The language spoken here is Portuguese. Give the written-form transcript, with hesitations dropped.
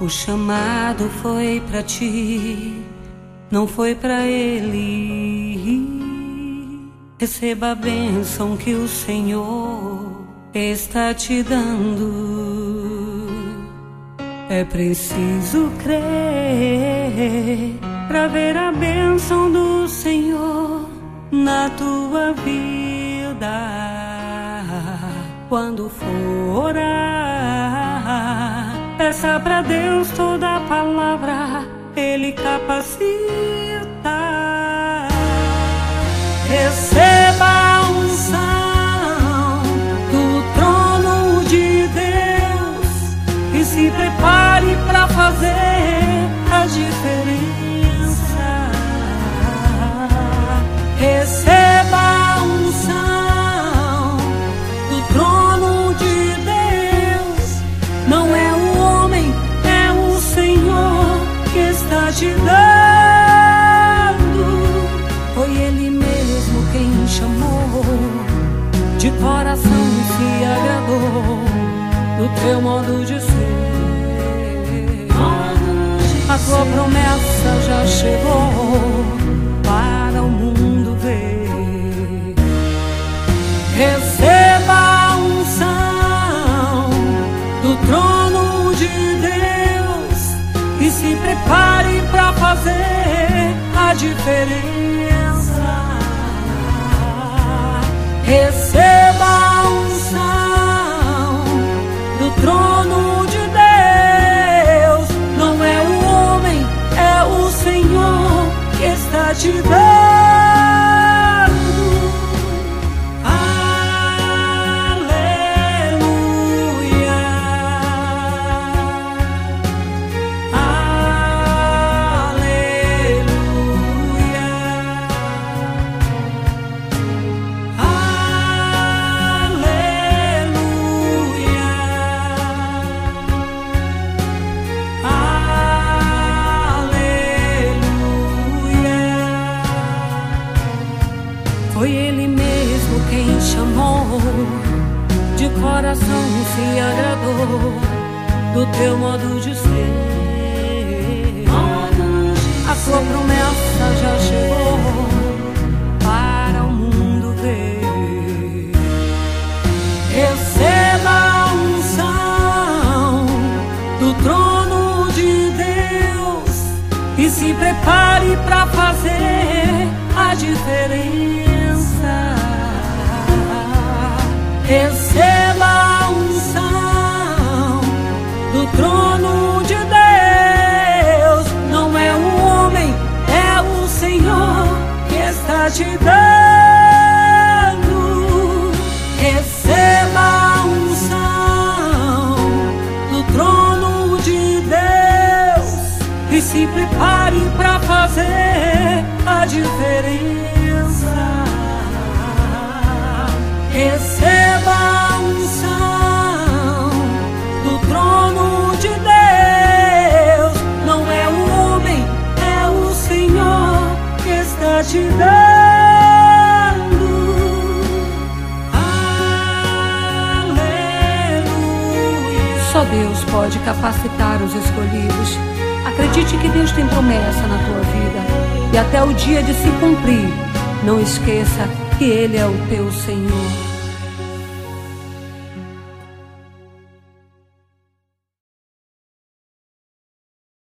chamado foi pra ti, não foi pra ele. Receba a bênção que o Senhor está te dando. É preciso crer pra ver a bênção do Senhor na tua vida. Quando for orar, peça pra Deus toda a palavra, Ele capacita. Receba a unção do trono de Deus e se prepare pra fazer a diferença. Receba a unção do trono de Deus. Não é o homem, é o Senhor que está te dando. Foi Ele mesmo quem chamou, de coração se agradou do teu modo de ser. A tua promessa já chegou para o mundo ver. Receba a unção do trono de Deus e se prepare para fazer a diferença. Receba a unção do trono de Deus. Não é o homem, é o Senhor que está te dando. Foi Ele mesmo quem chamou, de coração se agradou do teu modo de ser. A tua promessa já chegou para o mundo ver. Receba a unção do trono de Deus e se prepare para fazer a diferença. Receba a unção do trono de Deus. Não é o homem, é o Senhor que está te dando. Receba a unção do trono de Deus e se prepare para fazer a diferença. Receba a unção do trono de Deus. Não é o homem, é o Senhor que está te dando. Aleluia. Só Deus pode capacitar os escolhidos. Acredite que Deus tem promessa na tua vida e até o dia de se cumprir, não esqueça que Ele é o teu Senhor.